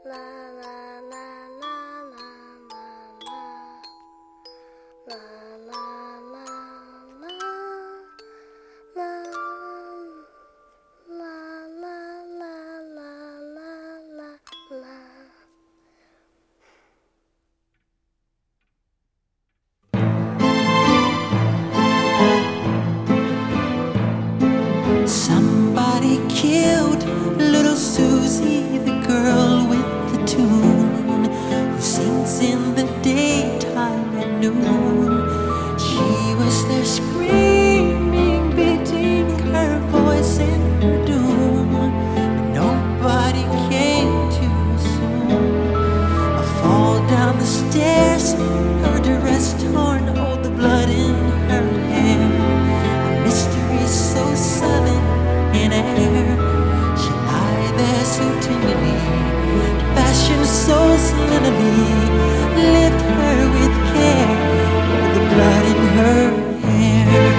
Somebody killed little Susie, the girl with the tune, who sings in the daytime at noon. She was there screaming, beating her voice in her doom, but nobody came too soon. A fall down the stairs, her dress torn, oh, the blood in her hair. A mystery so sudden in air, she lie there so tenderly, fashioned so slenderly, lift her with care, oh, the blood in her hair.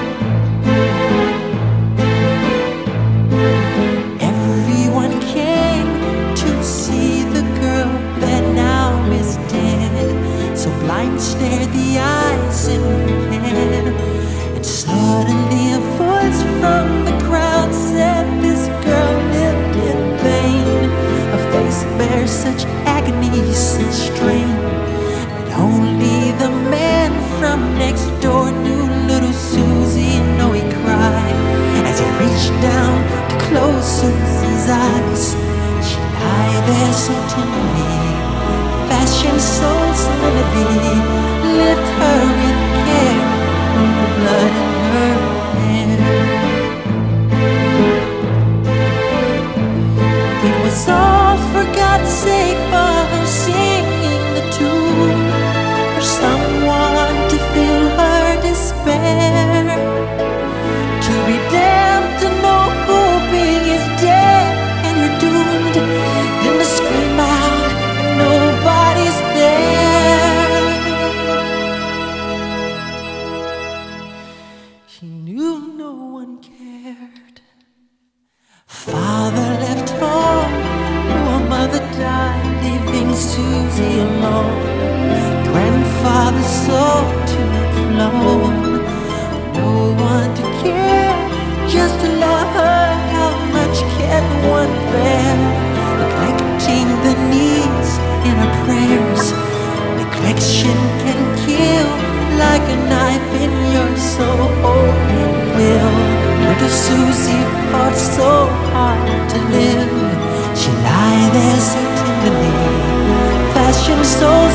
Everyone came to see the girl that now is dead, so blind stared the eyes in her head, and suddenly a voice from the crowd said this girl lived in vain. Her face bears such agony, such strain, but only the man from next door knew little Susie. No, he cried as he reached down to close Susie's eyes. She lay there so tenderly, fashioned so slenderly, lift her with care, oh, the blood in her hair. It was all for God's sake, for her singing the tune, for someone to feel her despair, to be damned to know hoping is dead and you're doomed, then to scream out and nobody's there. She knew no one cared. Father left home, poor mother died, leaving Susie alone. Grandfather sold to and flown, no one to care, just to love her. How much can one bear? Neglecting the needs in her prayers. Neglection can kill like a knife in your soul and will. Little Susie fought so hard to live. She lay there so tenderly, fashioned so